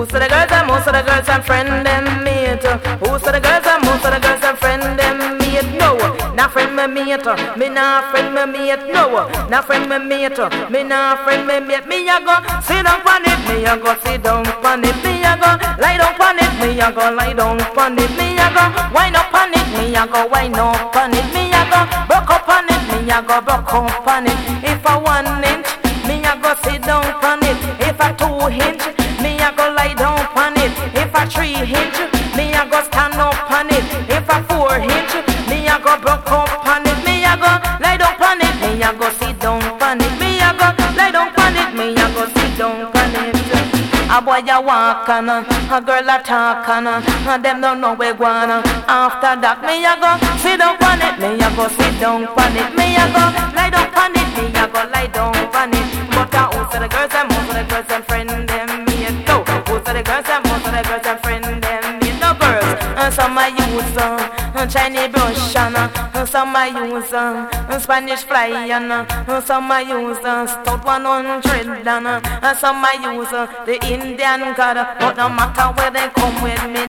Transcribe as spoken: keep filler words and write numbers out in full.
Most of the girls and most of the girls and friend them meet. Most of the girls and most of the girls and friend them meet. No, not friend me meet. Me not friend me meet. No, not friend me meet. Me not friend me meet. Me a go sit down on it. Me a go sit down on it. Me a go lie down on it. Me a go lie down on it. Me a go wind up on it. Me a go wind up on it. Me a go broke up on it. Me a go broke up on it. If I one inch, me a go sit down on it. If I two inch, me a go lie down on it. If I three inch, me a go stand up on it. If I four inch, me a go broke up on it. Me a go lie down on it. Me a go sit down on it. Me a go lie down on it. Me a go sit down on it. A boy a walk on, a girl a talk on, and them don't know where gonna. After that, me a go sit down on it. Me a go sit down on it. Me a go lie down on it. Me a go lie down on it. But uh, most of the girls and most of the girls and friend them me a go. Most of the girls and most of the girls and friend them me no girls. And some I use uh, Chinese brush and uh, some I use uh, Spanish fly and uh, some I use uh, stout one hundred and uh, some I use uh, the Indian god. But no matter where they come with me.